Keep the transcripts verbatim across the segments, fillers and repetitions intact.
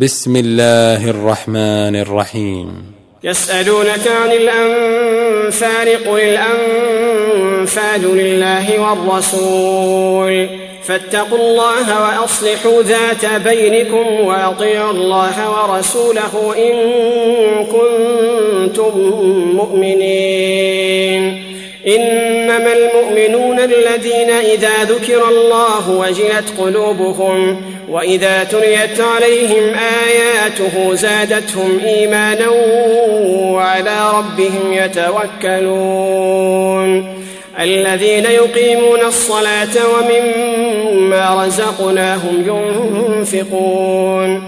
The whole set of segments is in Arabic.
بسم الله الرحمن الرحيم. يسألونك عن الأنفال قل الأنفال لله والرسول فاتقوا الله وأصلحوا ذات بينكم وأطيعوا الله ورسوله إن كنتم مؤمنين. إنما المؤمنون الذين إذا ذكر الله وجلت قلوبهم وإذا تليت عليهم آياته زادتهم إيمانا وعلى ربهم يتوكلون. الذين يقيمون الصلاة ومما رزقناهم ينفقون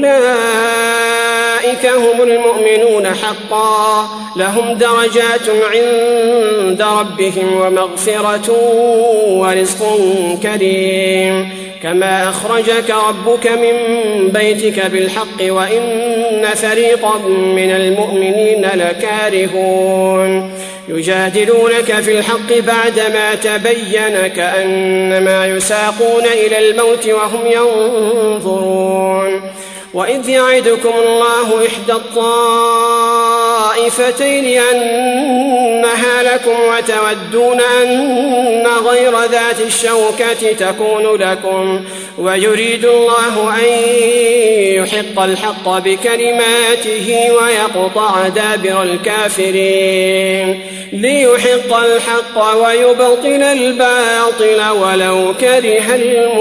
أولئك هم المؤمنون حقا لهم درجات عند ربهم ومغفرة ورزق كريم. كما أخرجك ربك من بيتك بالحق وإن فريقا من المؤمنين لكارهون يجادلونك في الحق بعدما تبين كأنما يساقون إلى الموت وهم ينظرون. وإذ يعدكم الله إحدى الطائفتين أنها لكم وتودون أن غير ذات الشوكة تكون لكم ويريد الله أن يحق الحق بكلماته ويقطع دابر الكافرين ليحق الحق ويبطل الباطل ولو كره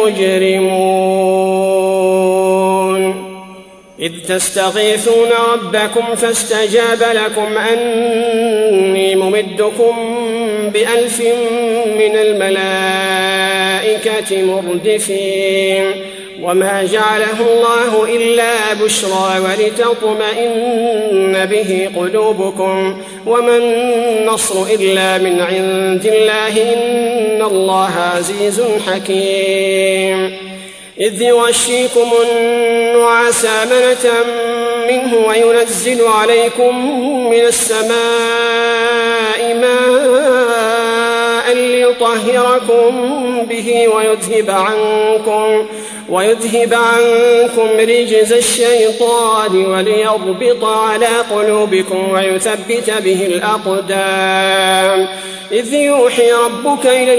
المجرمون. إذ تستغيثون ربكم فاستجاب لكم أني ممدكم بألف من الملائكة مردفين. وما جعله الله إلا بشرى ولتطمئن به قلوبكم وما النصر إلا من عند الله إن الله عزيز حكيم. إذ يغشيكم النعاس أمنة منه وينزل عليكم من السماء ماء ليطهركم به ويذهب عنكم ويذهب عنكم رجز الشيطان وليربط على قلوبكم ويثبت به الأقدام. إذ يوحي ربك إلى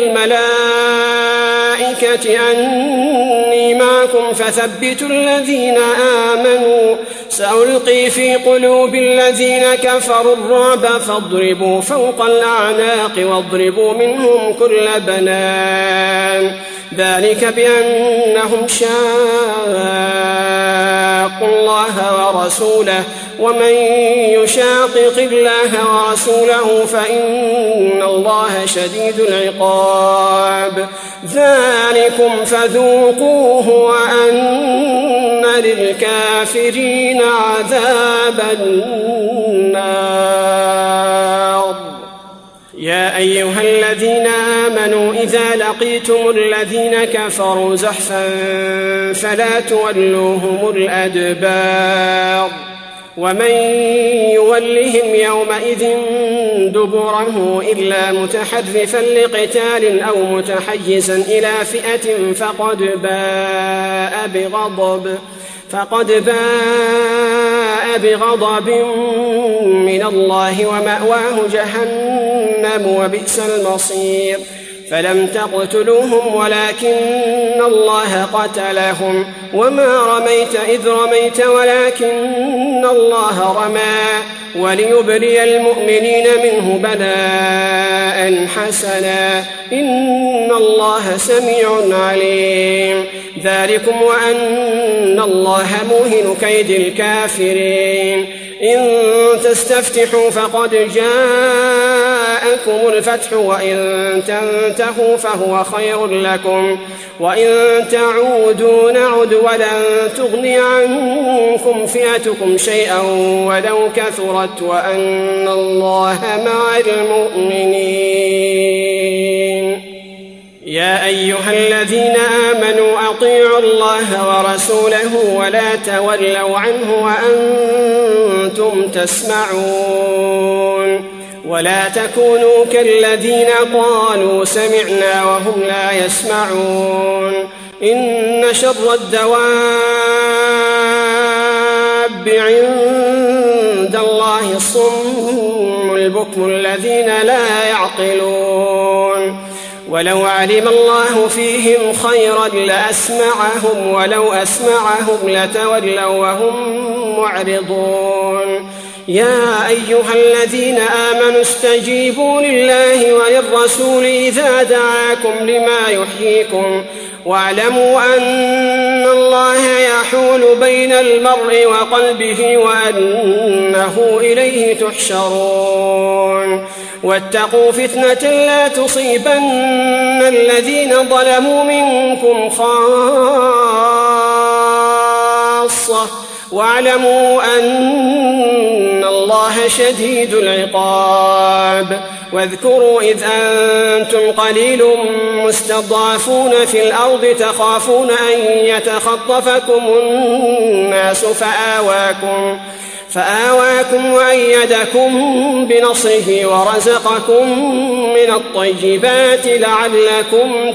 الملائكة أني معكم فثبتوا الذين آمنوا سألقي في قلوب الذين كفروا الرعب فاضربوا فوق الأعناق واضربوا منهم كل بنان ذلك بأنهم شاقوا الله ورسوله ومن يشاقق الله ورسوله فإن الله شديد العقاب. ذلكم فذوقوه وأن للكافرين عذاب النار. يا أيها الذين آمنوا إذا لقيتم الذين كفروا زحفا فلا تولوهم الأدبار ومن يولهم يومئذ دبره إلا متحرفا لقتال أو متحيزا إلى فئة فقد باء بغضب فقد باء بغضب من الله ومأواه جهنم وبئس المصير. فلم تقتلوهم ولكن الله قتلهم وما رميت إذ رميت ولكن الله رمى وليبري المؤمنين منه بلاء حسنا إن الله سميع عليم. ذلكم وأن الله موهن كيد الكافرين. إن تستفتحوا فقد جاءكم الفتح وإن تنتهوا فهو خير لكم وإن تعودوا نعد ولن تغني عنكم فئتكم شيئا ولو كثرت وأن الله مع المؤمنين. يا أيها الذين آمنوا أطيعوا الله ورسوله ولا تولوا عنه وأنتم تسمعون. ولا تكونوا كالذين قالوا سمعنا وهم لا يسمعون. إن شر الدواب الحب عند الله الصم البكم الذين لا يعقلون ولو علم الله فيهم خيرا لأسمعهم ولو أسمعهم لتولوا وهم معرضون يا أيها الذين آمنوا استجيبوا لله وللرسول إذا دعاكم لما يحييكم واعلموا أن الله يحول بين المرء وقلبه وأنه إليه تحشرون واتقوا فتنة لا تصيبن الذين ظلموا منكم خاصة واعلموا أن الله شديد العقاب واذكروا إذ أنتم قليل مستضعفون في الأرض تخافون أن يتخطفكم الناس فآواكم فآواكم وأيدكم بنصره ورزقكم من الطيبات لعلكم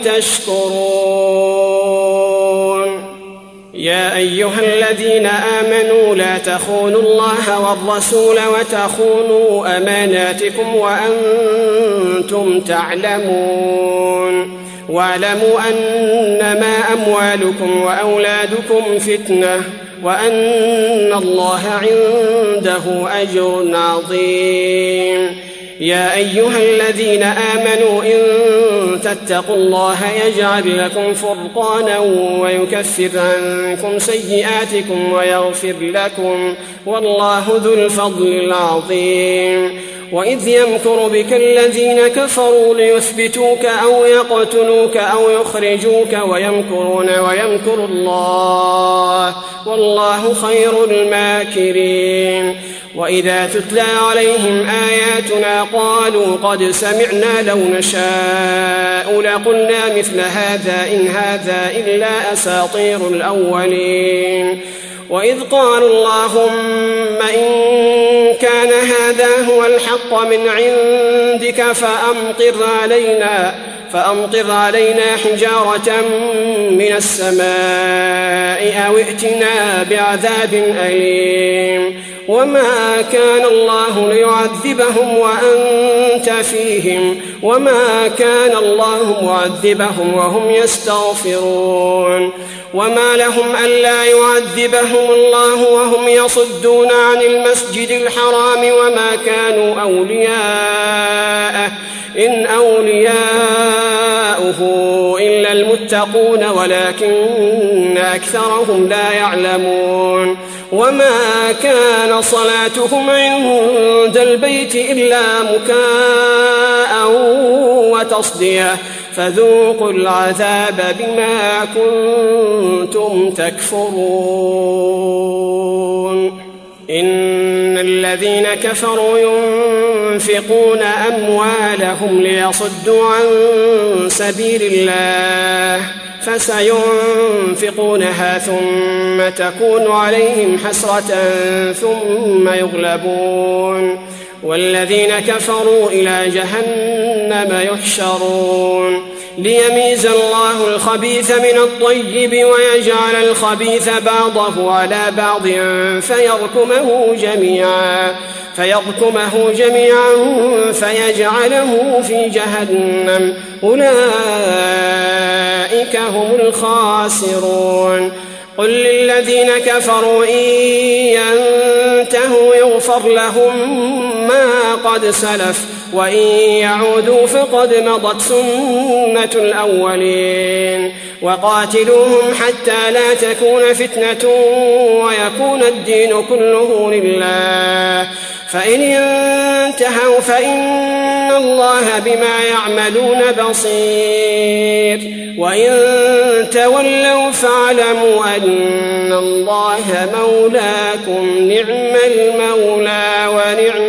تشكرون يا أيها الذين آمنوا لا تخونوا الله والرسول وتخونوا أماناتكم وأنتم تعلمون واعلموا أنما أموالكم وأولادكم فتنة وأن الله عنده أجر عظيم يا أيها الذين آمنوا إن تتقوا الله يجعل لكم فرقانا ويكفر عنكم سيئاتكم ويغفر لكم والله ذو الفضل العظيم وإذ يمكر بك الذين كفروا ليثبتوك أو يقتلوك أو يخرجوك ويمكرون ويمكر الله والله خير الماكرين وإذا تتلى عليهم آياتنا قالوا قد سمعنا لو نشاء لقلنا مثل هذا إن هذا إلا أساطير الأولين وإذ قالوا اللهم إن كان هذا هو الحق من عندك فأمطر علينا فأمطر علينا حجارة من السماء أو ائتنا بعذاب أليم وما كان الله ليعذبهم وأنت فيهم وما كان الله معذبهم وهم يستغفرون وما لهم ألا يعذبهم الله وهم يصدون عن المسجد الحرام وما كانوا أولياءه إن أولياؤه إلا المتقون ولكن أكثرهم لا يعلمون وما كان صلاتهم عند البيت إلا مكاء وتصدية فذوقوا العذاب بما كنتم تكفرون إن الذين كفروا ينفقون أموالهم ليصدوا عن سبيل الله فسينفقونها ثم تكون عليهم حسرة ثم يغلبون والذين كفروا إلى جهنم يحشرون ليميز الله الخبيث من الطيب ويجعل الخبيث بعضه على بعض فيركمه جميعا فيركمه جميعا فيجعله في جهنم أولئك هم الخاسرون قل للذين كفروا إن ينتهوا يغفر لهم ما قد سلف وإن يعودوا فقد مضت سنة الأولين وقاتلوهم حتى لا تكون فتنة ويكون الدين كله لله فإن انتهوا فإن الله بما يعملون بصير وإن تولوا فاعلموا أن الله مولاكم نعم المولى ونعم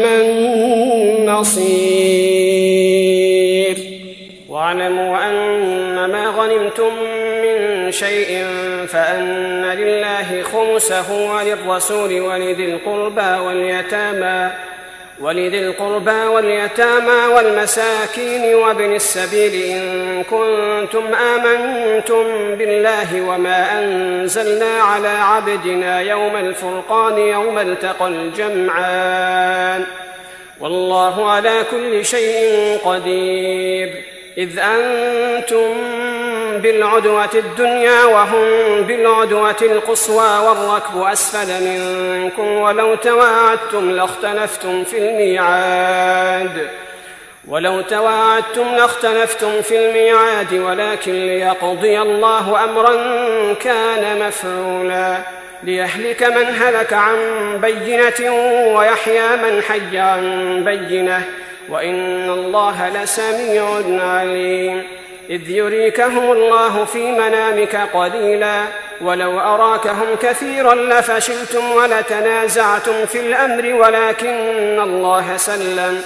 النصير واعلموا أن ما غنمتم من شيء فأن لله خمسه وللرسول ولذي القربى واليتامى ولذي القربى واليتامى والمساكين وابن السبيل إن كنتم آمنتم بالله وما أنزلنا على عبدنا يوم الفرقان يوم التقى الجمعان والله على كل شيء قدير. إذ أنتم بالعدوة الدنيا وهم بالعدوة القصوى والركب أسفل منكم ولو تواعدتم لاختلفتم في الميعاد ولو تواعدتم لاختلفتم في الميعاد ولكن ليقضي الله أمرا كان مفعولا ليهلك من هلك عن بينة ويحيى من حي عن بينة وإن الله لسميع عليم. إذ يريكهم الله في منامك قليلا ولو أراكهم كثيرا لفشلتم ولتنازعتم في الأمر ولكن الله سلم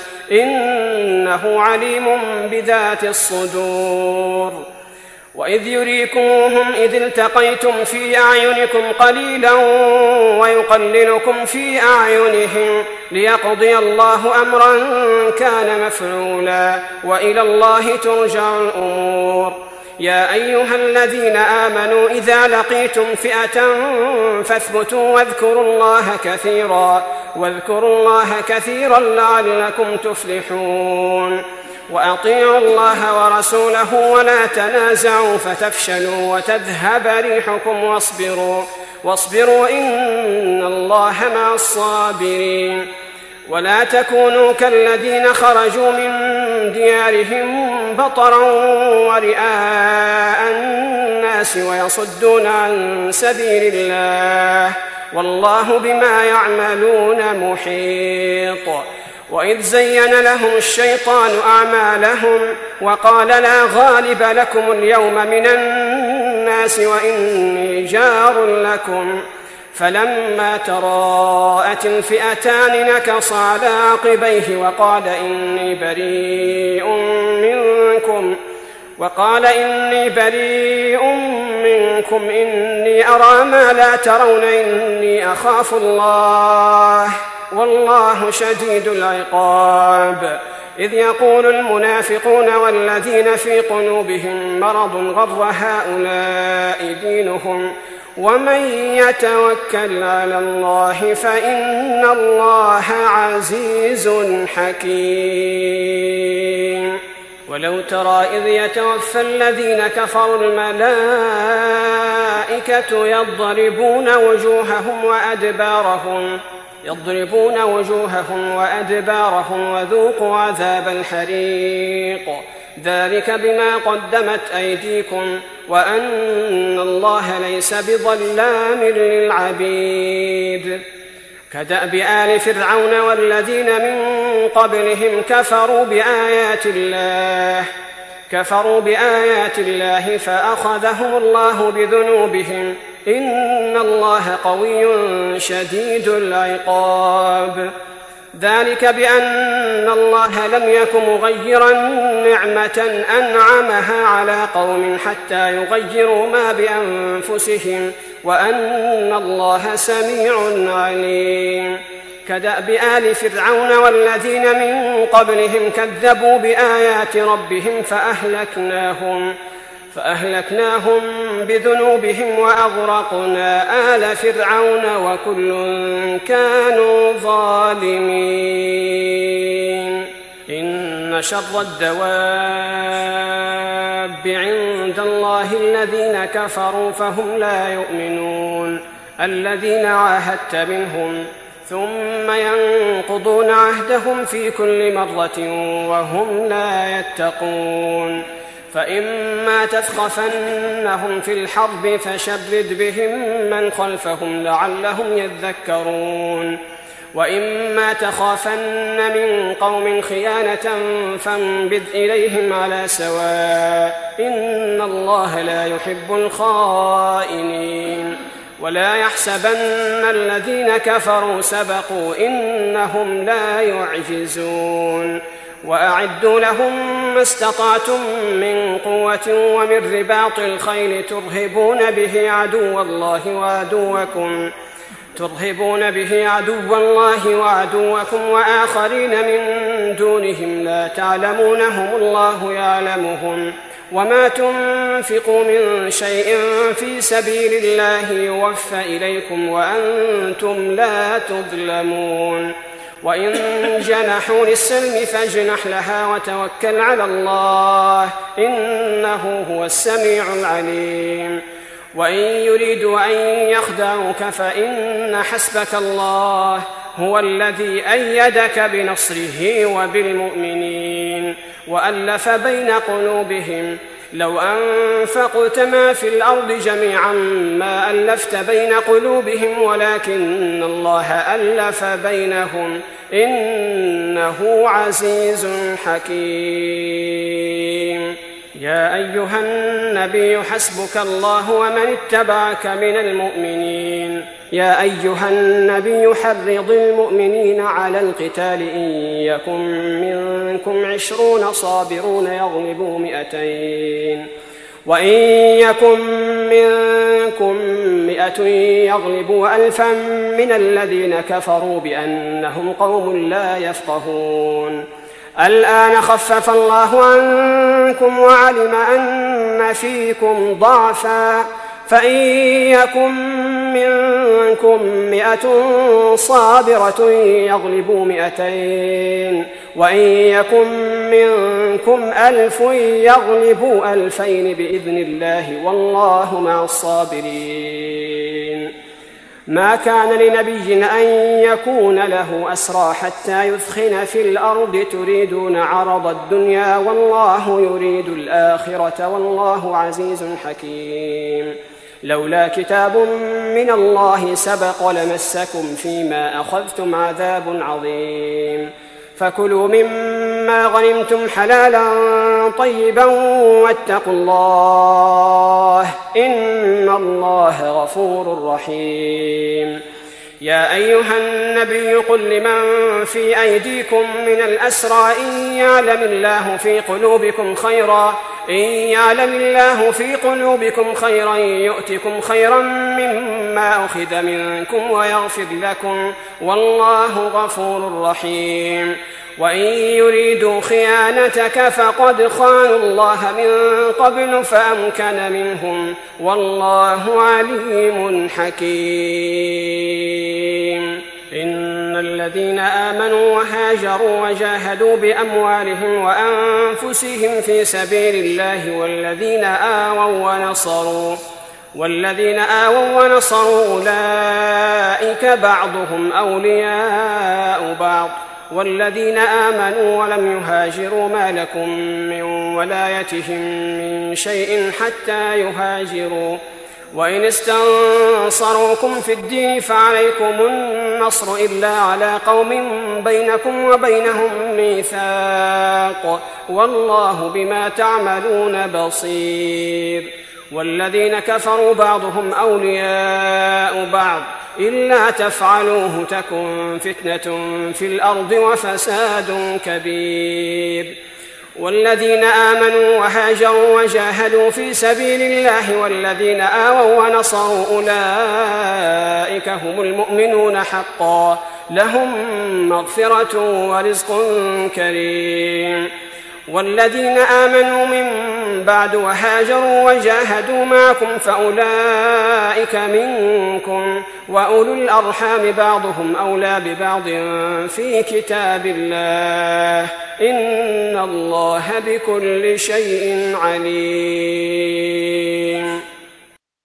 إنه عليم بذات الصدور. وإذ يريكموهم إذ التقيتم في أعينكم قليلا ويقللكم في أعينهم ليقضي الله أمرا كان مفعولا وإلى الله ترجع الأمور. يا أيها الذين آمنوا إذا لقيتم فئة فاثبتوا واذكروا الله كثيرا واذكروا الله كثيرا لعلكم تفلحون. وأطيعوا الله ورسوله ولا تنازعوا فتفشلوا وتذهب ريحكم واصبروا واصبروا إن الله مع الصابرين. ولا تكونوا كالذين خرجوا من ديارهم بطرا ورئاء الناس ويصدون عن سبيل الله والله بما يعملون محيط. وإذ زين لهم الشيطان أعمالهم وقال لا غالب لكم اليوم من الناس وإني جار لكم فلما تراءت الفئتان نكص على عقبيه وقال إني بريء منكم وقال إني بريء منكم إني أرى ما لا ترون إني أخاف الله والله شديد العقاب. إذ يقول المنافقون والذين في قلوبهم مرض غر هؤلاء دينهم ومن يتوكل على الله فإن الله عزيز حكيم. ولو ترى إذ يتوفى الذين كفروا الملائكة يضربون وجوههم وأدبارهم يضربون وجوههم وأدبارهم وذوقوا عذاب الحريق ذلك بما قدمت أيديكم وأن الله ليس بظلام للعبيد. كدأب آل فرعون والذين من قبلهم كفروا بآيات الله كفروا بآيات الله فأخذهم الله بذنوبهم إن الله قوي شديد العقاب. ذلك بأن الله لم يك مغيرا نعمة أنعمها على قوم حتى يغيروا ما بأنفسهم وأن الله سميع عليم. كدأب آل فرعون والذين من قبلهم كذبوا بآيات ربهم فأهلكناهم فأهلكناهم بذنوبهم وأغرقنا آل فرعون وكل كانوا ظالمين. إن شر الدواب عند الله الذين كفروا فهم لا يؤمنون الذين عاهدت منهم ثم ينقضون عهدهم في كل مرة وهم لا يتقون. فإما تثقفنهم في الحرب فشرد بهم من خلفهم لعلهم يذكرون وإما تخافن من قوم خيانة فانبذ إليهم على سواء إن الله لا يحب الخائنين. ولا يحسبن الذين كفروا سبقوا إنهم لا يعجزون. وأعدوا لهم ما استطعتم من قوة ومن رباط الخيل ترهبون به عدو الله وعدوكم ترهبون به عدو الله وعدوكم وآخرين من دونهم لا تعلمونهم الله يعلمهم وما تنفقوا من شيء في سبيل الله يوفى إليكم وأنتم لا تظلمون وإن جنحوا للسلم فاجنح لها وتوكل على الله إنه هو السميع العليم وإن يريدوا أن يخدعوك فإن حسبك الله هو الذي أيدك بنصره وبالمؤمنين وألف بين قلوبهم لو أنفقت ما في الأرض جميعا ما ألفت بين قلوبهم ولكن الله ألف بينهم إنه عزيز حكيم. يا أيها النبي حسبك الله ومن اتبعك من المؤمنين يا أيها النبي حرض المؤمنين على القتال إن يكن منكم عشرون صابرون يغلبوا مئتين وإن يكن منكم مئة يغلبوا ألفا من الذين كفروا بأنهم قوم لا يفقهون. الآن خفف الله عنكم وعلم أن فيكم ضعفا فإن يكن منكم مئة صابرة يغلبوا مئتين وإن يكن منكم ألف يغلبوا ألفين بإذن الله والله مع الصابرين. ما كان لنبي أن يكون له أسرى حتى يثخن في الأرض تريدون عرض الدنيا والله يريد الآخرة والله عزيز حكيم. لولا كتاب من الله سبق لمسكم فيما أخذتم عذاب عظيم فكلوا مما غنمتم حلالا طيبا واتقوا الله إن الله غفور رحيم. يا أيها النبي قل لمن في أيديكم من الأسرى إن يعلم الله في قلوبكم خيرا إن يعلم الله في قلوبكم خيرا يؤتكم خيرا مما أخذ منكم ويغفر لكم والله غفور رحيم. وإن يريدوا خيانتك فقد خانوا الله من قبل فأمكن منهم والله عليم حكيم. إن الذين آمنوا وهاجروا وجاهدوا بأموالهم وأنفسهم في سبيل الله والذين آووا ونصروا والذين آووا ونصروا أولئك بعضهم أولياء بعض والذين آمنوا ولم يهاجروا ما لكم من ولايتهم من شيء حتى يهاجروا وإن استنصروكم في الدين فعليكم النصر إلا على قوم بينكم وبينهم ميثاق والله بما تعملون بصير. والذين كفروا بعضهم أولياء بعض إلا تفعلوه تكن فتنة في الأرض وفساد كبير. والذين آمنوا وهاجروا وجاهدوا في سبيل الله والذين آووا ونصروا أولئك هم المؤمنون حقا لهم مغفرة ورزق كريم. والذين آمنوا من بعد وهاجروا وجاهدوا معكم فأولئك منكم وأولو الأرحام بعضهم أولى ببعض في كتاب الله إن الله بكل شيء عليم.